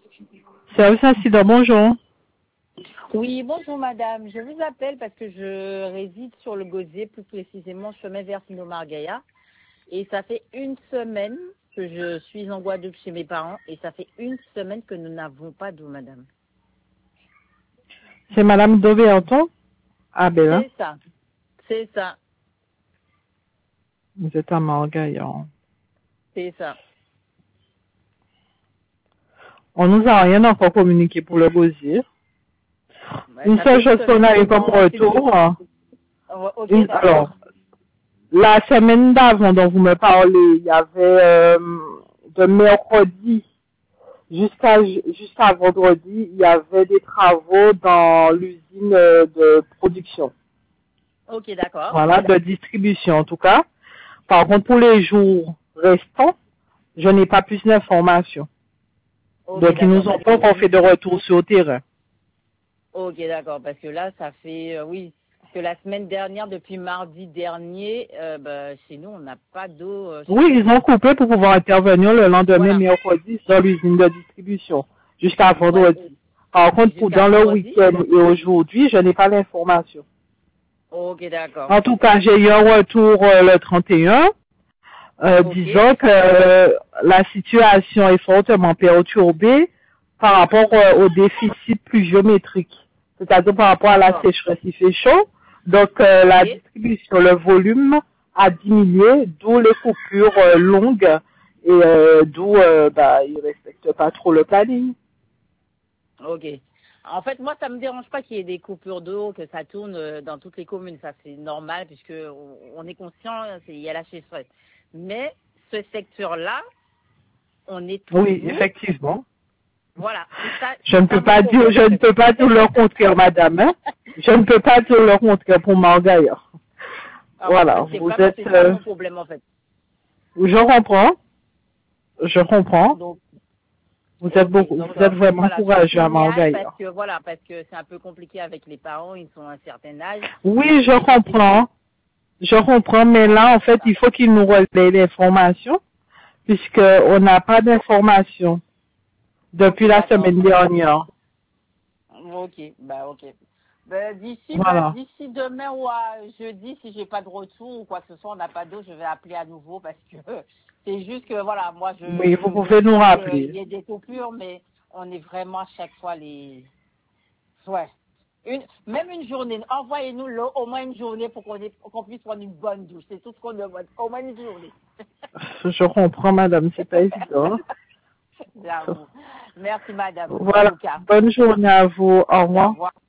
Service incident, bonjour. Oui, bonjour madame. Je vous appelle parce que je réside sur le Gosier, plus précisément chemin Versino Margaya. Et ça fait une semaine que je suis en Guadeloupe chez mes parents et ça fait une semaine que nous n'avons pas d'eau, madame. C'est Madame Dovéanton? Ah, ben là, C'est ça. C'est ça. vous êtes à Margaillon. C'est ça. On nous a rien encore communiqué pour le Gosier. Une Ça fait seule chose qu'on a eu comme seulement, retour, Ok, alors, d'accord. la semaine d'avant dont vous me parlez, il y avait de mercredi jusqu'à vendredi, il y avait des travaux dans l'usine de production. Ok, d'accord. Voilà, de distribution en tout cas. Par contre, pour les jours restants, je n'ai pas plus d'informations. Ok, Donc, ils nous d'accord. ont Parce pas que, encore fait de retour sur le terrain. ok, d'accord. Parce que là, ça fait, oui, que la semaine dernière, depuis mardi dernier, chez nous, on n'a pas d'eau. Oui, ils ont coupé pour pouvoir intervenir le lendemain, Voilà. mercredi, dans l'usine de distribution, jusqu'à Ouais, vendredi. Par contre, pour jusqu'à dans le vendredi. week-end et aujourd'hui, je n'ai pas l'information. Ok, d'accord. En tout cas, j'ai eu un retour le 31, Ok. disant que la situation est fortement perturbée par rapport au déficit pluviométrique, c'est-à-dire par rapport à la D'accord. sécheresse, il fait chaud, donc Ok. la distribution, le volume a diminué, d'où les coupures longues et d'où ils respectent pas trop le planning. Ok. En fait, moi, ça me dérange pas qu'il y ait des coupures d'eau, que ça tourne dans toutes les communes. Ça, c'est normal puisque on est conscient, il y a la sécheresse. Mais ce secteur-là, on est Oui, toujours, effectivement. voilà. Et ça, Je ne c'est ça peux mon pas dire, problème je en ne fait. peux pas dire le contraire, madame. Hein. Je ne peux pas dire le contraire pour Margaïa. En Voilà, fait, c'est vous vraiment, êtes, c'est ça mon problème en fait. je comprends. Donc, Vous êtes ok. beaucoup, Donc, vous êtes vraiment voilà, je courageux à signale parce Margaïa. que voilà, parce que c'est un peu compliqué avec les parents, ils sont à un certain âge Oui, et je sais que, je comprends, mais là, en fait, il faut qu'il nous relaie l'information, puisque on n'a pas d'information ok, depuis la d'accord. semaine dernière. Ok, ok. Voilà. D'ici demain ou à jeudi, si j'ai pas de retour ou quoi que ce soit, on n'a pas d'eau, je vais appeler à nouveau parce que c'est juste que voilà, moi Oui, je vous veux pouvez nous pas qu'il rappeler. y ait des coupures, mais on est vraiment à chaque fois ouais. Même une journée, envoyez-nous l'eau, au moins une journée pour qu'on puisse prendre une bonne douche. C'est tout ce qu'on demande, au moins une journée. Je comprends, madame, c'est pas évident. J'avoue. Merci madame, en Voilà. tout cas. Bonne journée à vous. Au Au revoir. revoir.